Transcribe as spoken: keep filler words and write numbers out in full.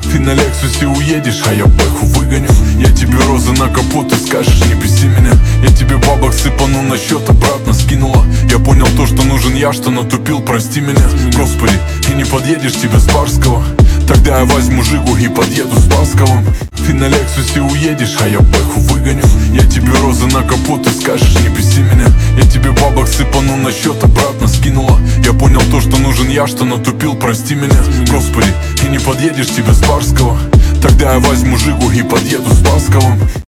Ты на Лексусе уедешь, а я бэху выгоню. Я тебе розы на капот, ты скажешь, не беси меня. Я тебе бабок сыпану на счет, обратно скинула. Я понял то, что нужен я, что натупил, прости меня. Господи, и не подъедешь тебе с Барского. Тогда я возьму Жигу и подъеду с Басковым. Ты на Лексусе уедешь, а я бэху выгоню. Я тебе розы на капот, ты скажешь, не беси меня. Я тебе бабок сыпану на счет, обратно скинула. Я понял то, что нужен я, что натупил, прости меня. Господи, и не подъедешь тебе с Барского. Тогда я возьму Жигу и подъеду с Басковым.